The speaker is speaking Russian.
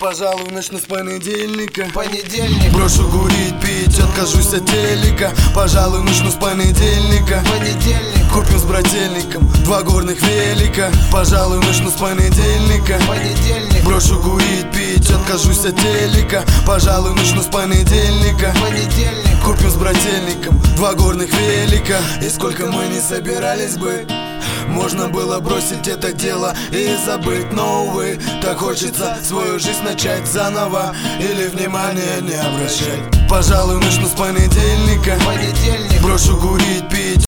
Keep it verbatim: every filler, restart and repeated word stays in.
Пожалуй, начну с понедельника. Понедельник. Брошу курить, пить, откажусь от телека. Пожалуй, начну с понедельника. Понедельник. Купим с брательником два горных велика. Пожалуй, начну с понедельника. Понедельник. Брошу курить, пить, откажусь от телека. Пожалуй, начну с понедельника. Понедельник. Купим с брательником два горных велика. И сколько мы не собирались бы, можно было бросить это дело и забыть. Но, увы, так хочется свою жизнь начать заново или внимания не обращать. Пожалуй, начну с понедельника. Понедельник. Брошу курить, пить,